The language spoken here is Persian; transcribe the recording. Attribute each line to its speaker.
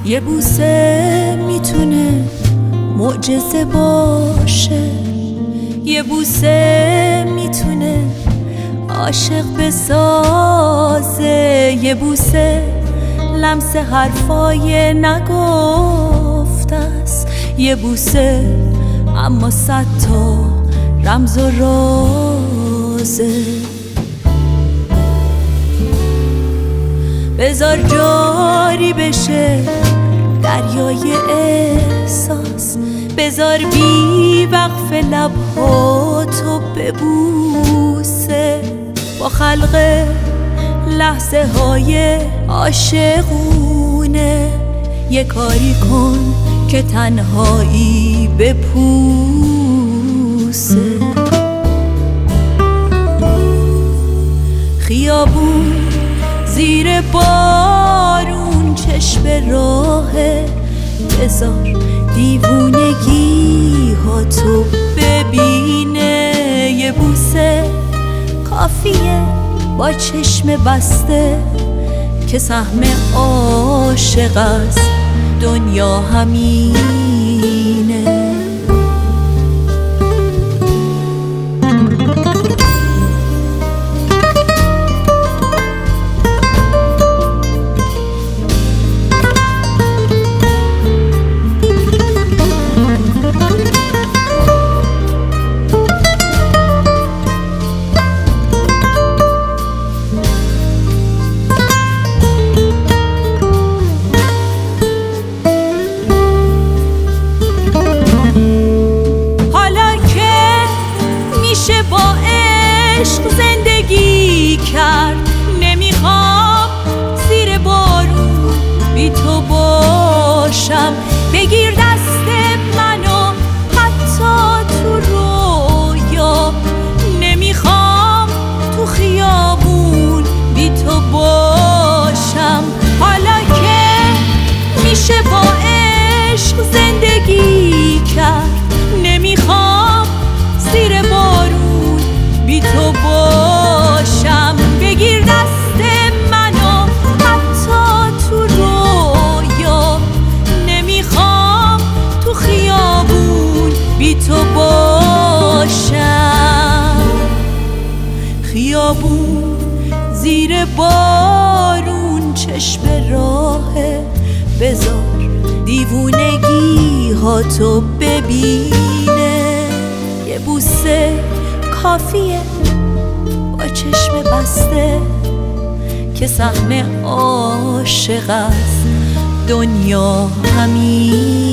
Speaker 1: یه بوسه میتونه معجزه باشه، یه بوسه میتونه عاشق بسازه، یه بوسه لمس حرفای نگفته است، یه بوسه اما 100 تا رمز و رازه. بذار جاری بشه دریای احساس، بذار بی وقف لبهاتو ببوسه، با خلق لحظه های عاشقونه یه کاری کن که تنهایی بپوسه. خیابون زیر بارون چشم راهه، بذار دیوونگی ها تو ببینه، یه بوسه کافیه با چشم بسته که سهم عاشق است دنیا همینه. با عشق زندگی کرد، نمیخوام زیر بارون بی تو باشم، بگیر دست منو حتی تو رویا، نمیخوام تو خیابون بی تو باشم. حالا که میشه با عشق زندگی کرد، نمیخوام زیر بارون بی تو باشم، بگیر دست منو حتی تو رویا، نمیخوام تو خیابون بی تو باشم. خیابون زیر بارون چشم راهه، بذار دیوونگی ها تو ببینه، یه بوسه کافیه با چشم بسته که سهم عاشق است دنیا همین.